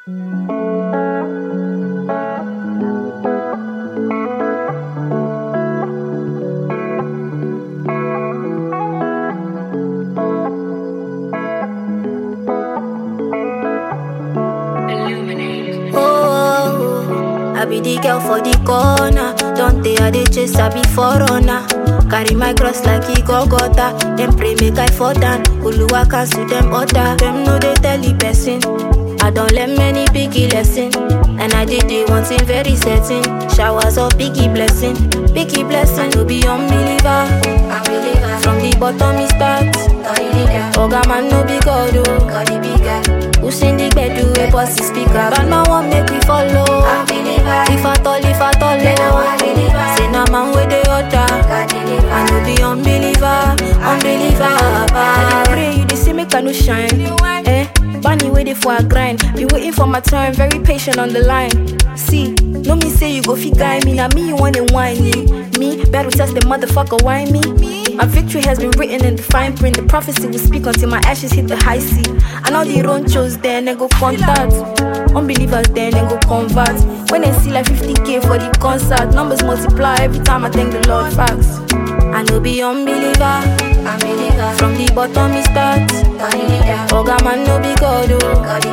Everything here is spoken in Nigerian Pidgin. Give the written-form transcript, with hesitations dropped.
I be the girl for the corner. Don't they I dey chase, I be forerunner. Carry my cross like he go gutter. Them pray make I fall down. Oluwa cancel them order. Them know they tell the person. I don't learn many biggie lesson. And I did the one thing very certain. Showers of biggie blessing. Biggie blessing. I no be unbeliever. From the bottom he starts. Oga man no be God oh. God the bigger. Who sing the bed do a bossy speaker. But my one make we follow. If I tall, oh. Say na man with the order. I no be unbeliever. I dey pray you dey see make I no shine. Bunny waiting for a grind. Be waiting for my turn, very patient on the line. See, no me say you go fi guide me. Now me you wanna whine me. Better test the motherfucker, why me? My victory has been written in the fine print. The prophecy will speak until my ashes hit the high sea. I know the wrong chose then go contact. Unbelievers then go convert. When they see like 50k for the concert, numbers multiply every time I thank the Lord facts. I no be unbeliever. From the bottom he starts. Oga man no be God oh.